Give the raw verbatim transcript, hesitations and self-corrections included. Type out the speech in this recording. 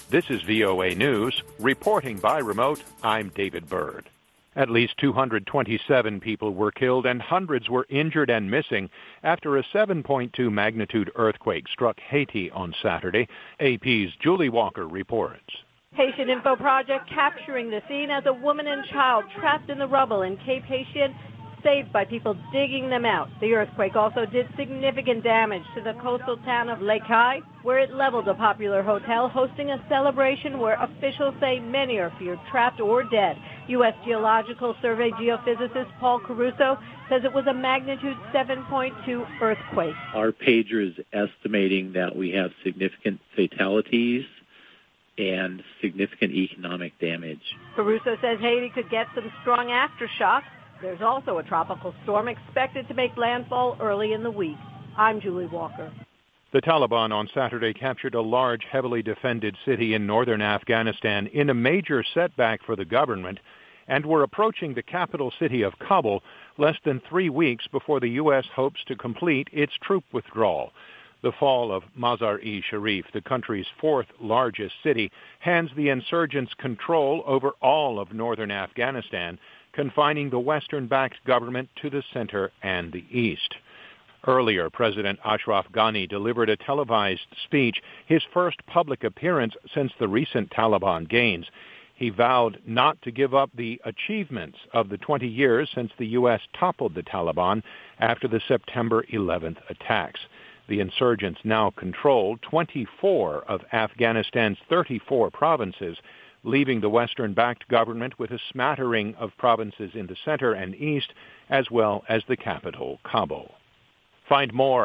This is V O A News. Reporting by remote, I'm David Byrd. At least two hundred twenty-seven people were killed and hundreds were injured and missing after a seven point two magnitude earthquake struck Haiti on Saturday. A P's Julie Walker reports. Haitian Info Project capturing the scene as a woman and child trapped in the rubble in Cape Haitian, saved by people digging them out. The earthquake also did significant damage to the coastal town of Les Cayes, where it leveled a popular hotel, hosting a celebration where officials say many are feared trapped or dead. U S Geological Survey geophysicist Paul Caruso says it was a magnitude seven point two earthquake. Our pager is estimating that we have significant fatalities and significant economic damage. Caruso says Haiti could get some strong aftershocks. There's also a tropical storm expected to make landfall early in the week. I'm Julie Walker. The Taliban on Saturday captured a large, heavily defended city in northern Afghanistan in a major setback for the government, and were approaching the capital city of Kabul less than three weeks before the U S hopes to complete its troop withdrawal. The fall of Mazar-e-Sharif, the country's fourth largest city, hands the insurgents control over all of northern Afghanistan, confining the Western-backed government to the center and the east. Earlier, President Ashraf Ghani delivered a televised speech, his first public appearance since the recent Taliban gains. He vowed not to give up the achievements of the twenty years since the U S toppled the Taliban after the September eleventh attacks. The insurgents now control twenty-four of Afghanistan's thirty-four provinces, leaving the Western-backed government with a smattering of provinces in the center and east, as well as the capital, Kabul. Find more